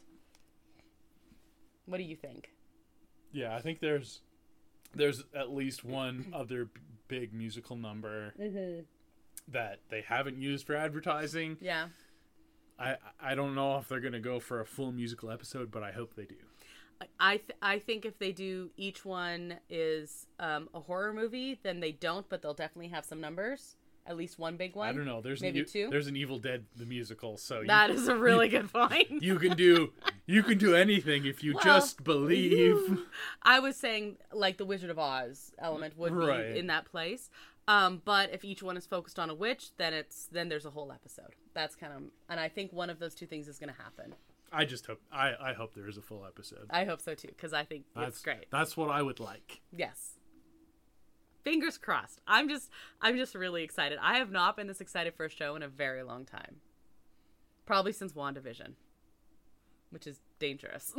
What do you think? yeah, I think there's there's at least one other b- big musical number Mm-hmm. that they haven't used for advertising. Yeah. I I don't know if they're gonna go for a full musical episode, but I hope they do. I th- I think if they do each one is um, a horror movie, then they don't, but they'll definitely have some numbers. At least one big one. I don't know. There's Maybe an, e- two? There's an Evil Dead the musical, so That you, is a really good point. you can do you can do anything if you Well, just believe. I was saying like the Wizard of Oz element would Right. be in that place. Um, but if each one is focused on a witch, then it's then there's a whole episode. That's kind of, and I think one of those two things is going to happen. I just hope I, I hope there is a full episode. I hope so too, because I think That's it's great. That's what I would like. Yes. Fingers crossed. I'm just I'm just really excited. I have not been this excited for a show in a very long time. Probably since WandaVision. Which is dangerous.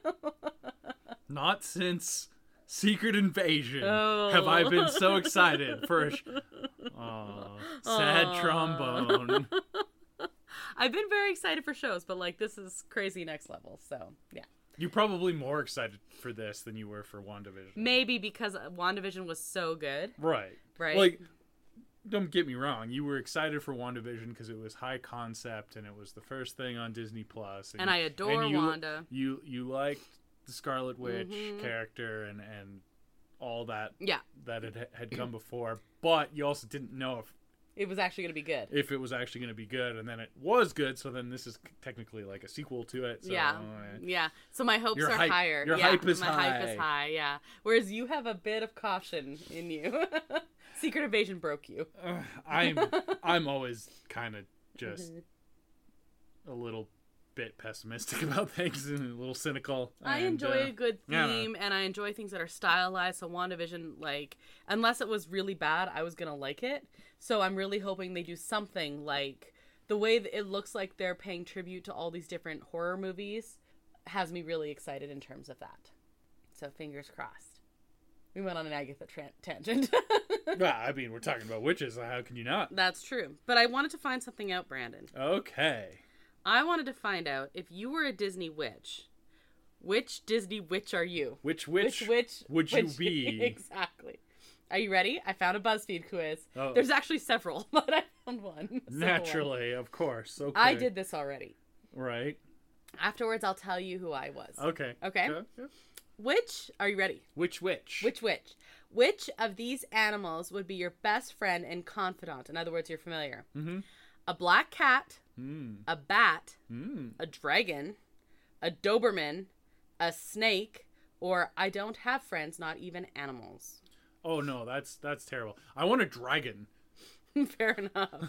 Not since Secret Invasion Oh. have I been so excited for a sh- oh, sad Aw. trombone. I've been very excited for shows, but like this is crazy next level. So, yeah. You're probably more excited for this than you were for WandaVision. Maybe because WandaVision was so good, Right. right? Like, don't get me wrong. You were excited for WandaVision because it was high concept and it was the first thing on Disney Plus. and I adore and you, Wanda. You you liked the Scarlet Witch Mhm. character and, and all that Yeah. that had had come before, but you also didn't know if It was actually going to be good. if it was actually going to be good, and then it was good. So then this is technically like a sequel to it. So, yeah. uh, Yeah. So my hopes Your are hype- higher. your yeah, hype is my hype high. is high, yeah. Whereas you have a bit of caution in you. Secret Invasion broke you. uh, I'm I'm always kind of just Mm-hmm. a little bit pessimistic about things and a little cynical. I and, enjoy uh, a good yeah. theme, and I enjoy things that are stylized. So WandaVision, like, unless it was really bad, I was gonna like it. So I'm really hoping they do something like the way that it looks like they're paying tribute to all these different horror movies has me really excited in terms of that. So fingers crossed. We went on an Agatha tra- tangent. Well, I mean, we're talking about witches. So how can you not? That's true. But I wanted to find something out, Brandon. Okay. I wanted to find out if you were a Disney witch, which Disney witch are you? Which witch, Which witch would you which- be? Exactly. Are you ready? I found a BuzzFeed quiz. Oh. There's actually several, but I found one. Simple one. Naturally, of course. Okay. I did this already. Right. Afterwards, I'll tell you who I was. Okay. Okay. Sure, sure. Which, are you ready? Which which? Which which? Which of these animals would be your best friend and confidant? In other words, you're familiar. Mm-hmm. A black cat, Mm. a bat, Mm. a dragon, a Doberman, a snake, or I don't have friends, not even animals. Oh no, that's that's terrible. I want a dragon. Fair enough.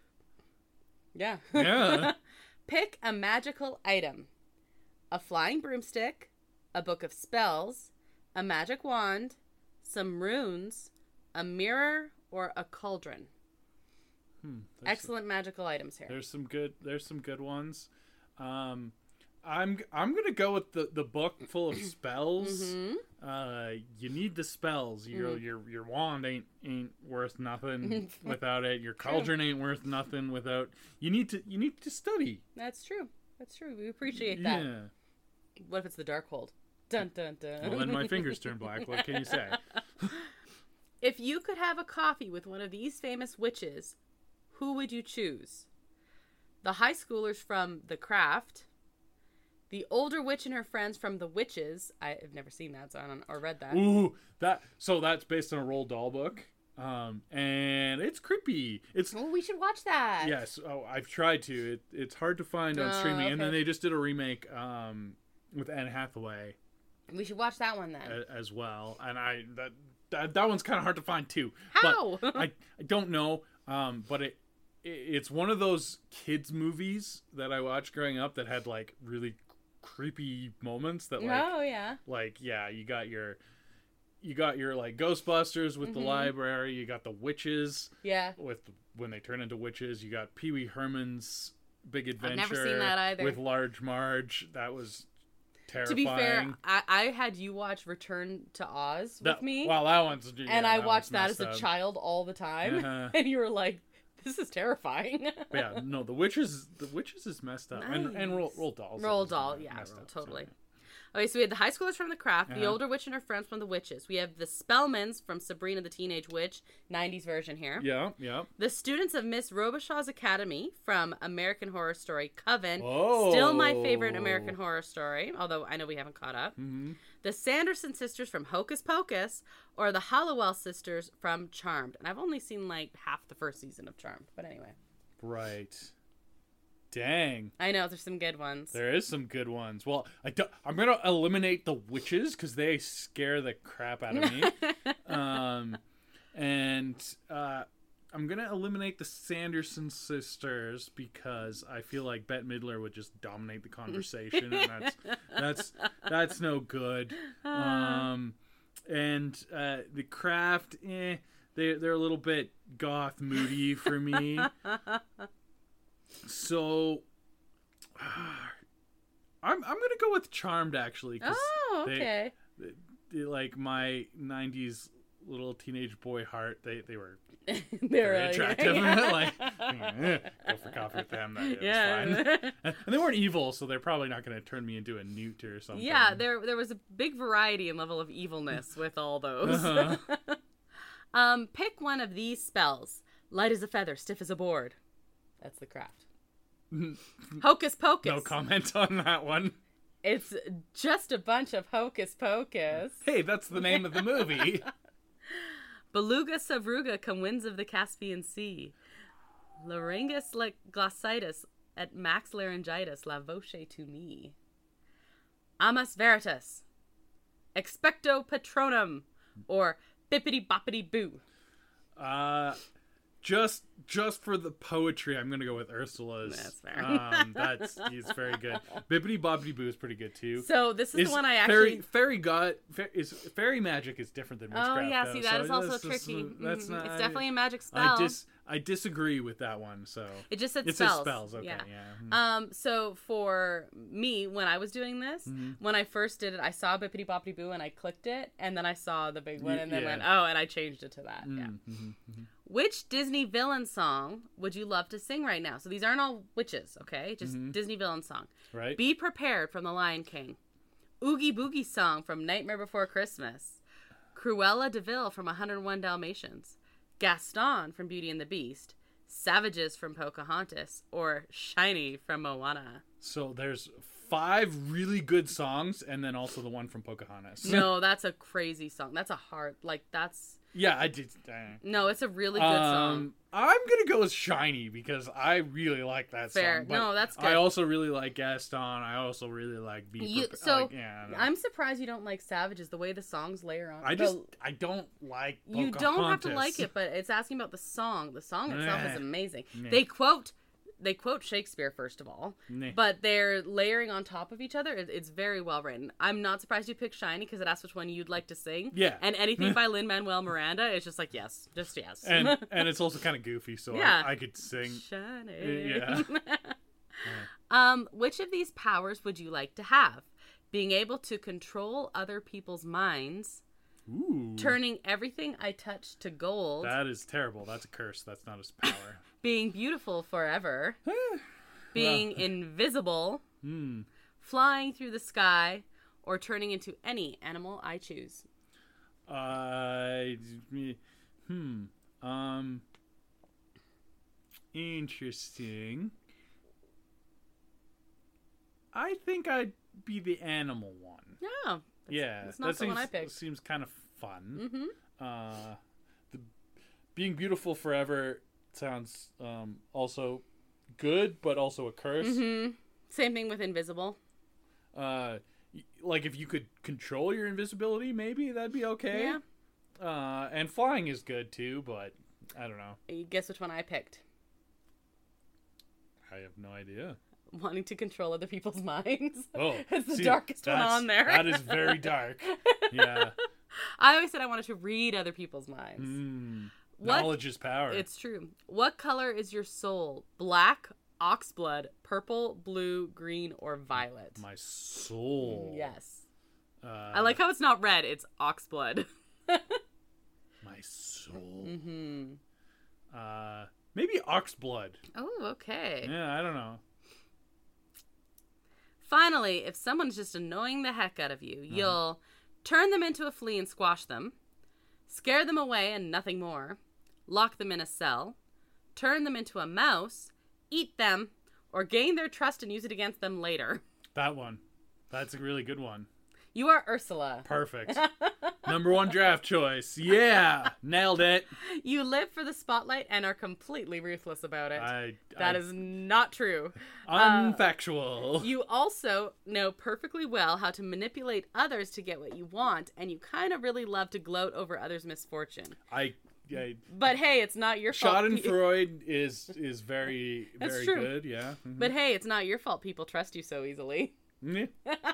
Yeah. Yeah. Pick a magical item. A flying broomstick, a book of spells, a magic wand, some runes, a mirror, or a cauldron. Hmm, Excellent magical items here. There's some good. There's some good ones. Um, I'm I'm gonna go with the, the book full of spells. Mm-hmm. Uh, you need the spells. Your Mm. your your wand ain't ain't worth nothing without it. Your cauldron ain't worth nothing without. You need to you need to study. That's true. That's true. We appreciate that. Yeah. What if it's the Darkhold? Dun dun dun. Well, then my fingers turn black. What can you say? If you could have a coffee with one of these famous witches, who would you choose? The high schoolers from The Craft, the older witch and her friends from The Witches. I've never seen that, so I don't or read that. Ooh, that. So that's based on a Roald Dahl book. Um, and it's creepy. It's Oh, we should watch that. yes. Oh, I've tried to. It, it's hard to find on Oh, streaming. And then okay. they just did a remake um, with Anne Hathaway We should watch that one then. a, as well. And I that that, that one's kind of hard to find too. How? But I I don't know. Um, but it, it it's one of those kids movies that I watched growing up that had like really creepy moments that like Oh, yeah. like yeah you got your you got your like Ghostbusters with Mhm. the library, you got the witches Yeah. with when they turn into witches, you got Pee Wee Herman's Big Adventure never seen that either. with Large Marge. That was terrifying. To be fair, I, I had you watch Return to Oz with that, me. well, that one's yeah, and I that watched one's that as a messed up. child all the time. Uh-huh. And you were like, this is terrifying. But yeah, no, the witches, the witches is messed up, and and roll, Nice. roll dolls. Roll is doll, yeah, messed roll- up, so, totally. yeah. Okay, so we had the high schoolers from The Craft, the Uh-huh. older witch and her friends from The Witches. We have the Spellmans from Sabrina the Teenage Witch, nineties version here. Yeah, yeah. The students of Miss Robichaux's Academy from American Horror Story Coven. Oh. Still my favorite American Horror Story, although I know we haven't caught up. Mm-hmm. The Sanderson sisters from Hocus Pocus, or the Hollowell sisters from Charmed. And I've only seen like half the first season of Charmed, but anyway. Right. Dang. I know, there's some good ones. There is some good ones. Well, I don't, I'm gonna eliminate the witches because they scare the crap out of me. um, and uh, I'm gonna eliminate the Sanderson sisters because I feel like Bette Midler would just dominate the conversation, and that's that's that's no good. Um, and uh, the Craft, eh, they they're a little bit goth moody for me. So, I'm I'm gonna go with Charmed actually. 'Cause Oh, they- okay. they- they- like my nineties little teenage boy heart, they they were They're very really- attractive. yeah. like, eh, go for coffee with them. That, it Yeah. was fine. And they weren't evil, so they're probably not gonna turn me into a newt or something. Yeah, there there was a big variety and level of evilness with all those. Uh-huh. um, pick one of these spells. Light as a feather, stiff as a board. That's The Craft. Hocus Pocus. No comment on that one. It's just a bunch of hocus pocus. Hey, that's the name of the movie. Beluga savruga come winds of the Caspian Sea. Laryngus like glossitis at max laryngitis la voce to me. Amas veritas. Expecto patronum. Or bippity boppity boo. Uh, just just for the poetry, I'm gonna go with Ursula's. That's fair. Um, that's he's very good. Bippity Boppity Boo is pretty good too. So this is, Is the one I fairy actually... fairy god fa- is fairy magic is different than witchcraft. Oh yeah, though, see that so is also this tricky. that's Mhm. not. It's definitely a magic spell. I dis I disagree with that one. So It just said it spells. says spells. Okay, Yeah. yeah. Mhm. Um, so for me, when I was doing this, Mhm. when I first did it, I saw Bippity Boppity Boo and I clicked it, and then I saw the big one, Y- and then yeah. went, oh, and I changed it to that. Yeah. Mm, mhm, mhm. Which Disney villain song would you love to sing right now? So these aren't all witches, okay? Just Mhm. Disney villain song. Right. Be Prepared from The Lion King. Oogie Boogie Song from Nightmare Before Christmas. Cruella de Vil from one oh one Dalmatians. Gaston from Beauty and the Beast. Savages from Pocahontas. Or Shiny from Moana. So there's five really good songs, and then also the one from Pocahontas. No, that's a crazy song. That's a hard, like, that's... Yeah, I did. Uh, No, it's a really good um, song. I'm gonna go with Shiny because I really like that Fair. song. but No, that's good. I also really like Gaston. I also really like Be You, Prepa- so, like, yeah, I don't know. I'm surprised you don't like Savages, the way the songs layer on. I the- just I don't like You Pocahontas. don't have to like it, but it's asking about the song. The song itself is Nah. amazing. Nah. They quote... They quote Shakespeare, first of all, Nah. but they're layering on top of each other. It- It's very well written. I'm not surprised you picked Shiny because it asks which one you'd like to sing. Yeah. And anything by Lin-Manuel Miranda is just like, yes. Just yes. and and it's also kind of goofy, so Yeah. I, I could sing. Shiny. Yeah. um, which of these powers would you like to have? Being able to control other people's minds, Ooh, turning everything I touch to gold, that is terrible. That's a curse. That's not a power. being beautiful forever, being invisible, Hmm. flying through the sky, or turning into any animal I choose. Uh, hmm. Um. Interesting. I think I'd be the animal one. No, that's, yeah, that's not that the one seems I picked. seems kind of fun. Mm-hmm. Uh, the being beautiful forever sounds um also good, but also a curse. Mm-hmm. Same thing with invisible. Uh, y- like if you could control your invisibility, maybe that'd be okay. Yeah. Uh, and flying is good too, but I don't know. You guess which one I picked? I have no idea. Wanting to control other people's minds. Oh, It's the see, darkest one that's- on there. That is very dark. Yeah. I always said I wanted to read other people's minds. Mm. What- Knowledge is power. It's true. What color is your soul? Black, oxblood, purple, blue, green, or violet? my soul. Yes. Uh, I like how it's not red, it's oxblood. my soul. Mm-hmm. Uh, maybe oxblood. Oh, okay. Yeah, I don't know. Finally, if someone's just annoying the heck out of you, you'll turn them into a flea and squash them, scare them away and nothing more, lock them in a cell, turn them into a mouse, eat them, or gain their trust and use it against them later. That one. That's a really good one. You are Ursula. Perfect. Number one draft choice. Yeah, nailed it. You live for the spotlight and are completely ruthless about it. I. That I, is not true. Uh, unfactual. You also know perfectly well how to manipulate others to get what you want, and you kind of really love to gloat over others' misfortune. I. I But hey, it's not your fault. Schadenfreude is is very That's very true. good. Yeah. Mhm. But hey, it's not your fault people trust you so easily. Meh.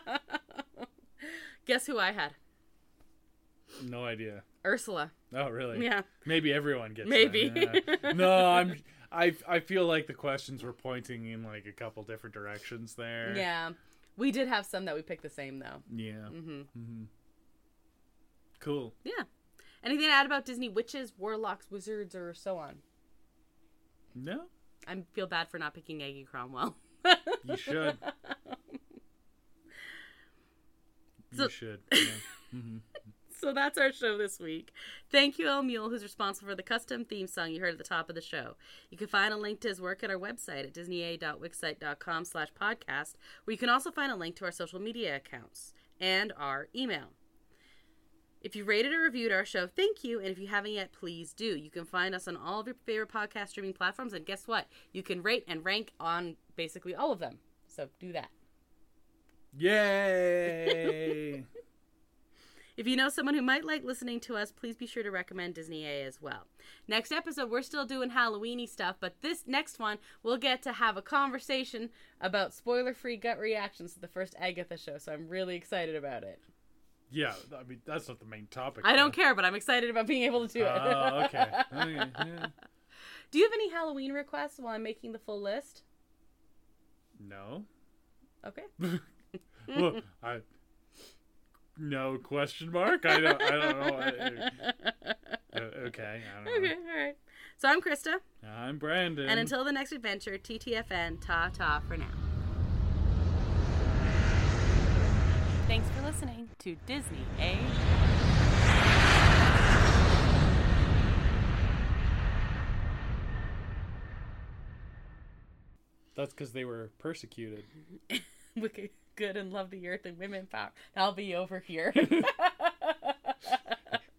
Guess who I had? No idea. Ursula. Oh, really? Yeah. Maybe everyone gets Maybe. that, yeah. No, I'm. I I feel like the questions were pointing in like a couple different directions there. Yeah. We did have some that we picked the same, though. Yeah. Mm-hmm. Mm-hmm. Cool. Yeah. Anything to add about Disney witches, warlocks, wizards, or so on? No, I feel bad for not picking Aggie Cromwell. you should. So- you should. Yeah. Mm-hmm. So that's our show this week. Thank you, El Mule, who's responsible for the custom theme song you heard at the top of the show. You can find a link to his work at our website at disneya.wixsite.com slash podcast, where you can also find a link to our social media accounts and our email. If you rated or reviewed our show, thank you. And if you haven't yet, please do. You can find us on all of your favorite podcast streaming platforms. And guess what? You can rate and rank on basically all of them. So do that. Yay! If you know someone who might like listening to us, please be sure to recommend Disney A as well. Next episode, we're still doing Halloween-y stuff, but this next one, we'll get to have a conversation about spoiler-free gut reactions to the first Agatha show, so I'm really excited about it. Yeah, I mean that's not the main topic. I don't though. care, but I'm excited about being able to do it. Oh, okay. Okay, yeah. Do you have any Halloween requests while I'm making the full list? No. Okay. Well, I. No question mark. I don't. I don't know. Uh, okay. I don't know. Okay, all right. So I'm Krista, I'm Brandon. and until the next adventure, T T F N, ta-ta for now. Thanks for listening to Disney A. That's because they were persecuted. Wicked. good and love the earth and women power. I'll be over here.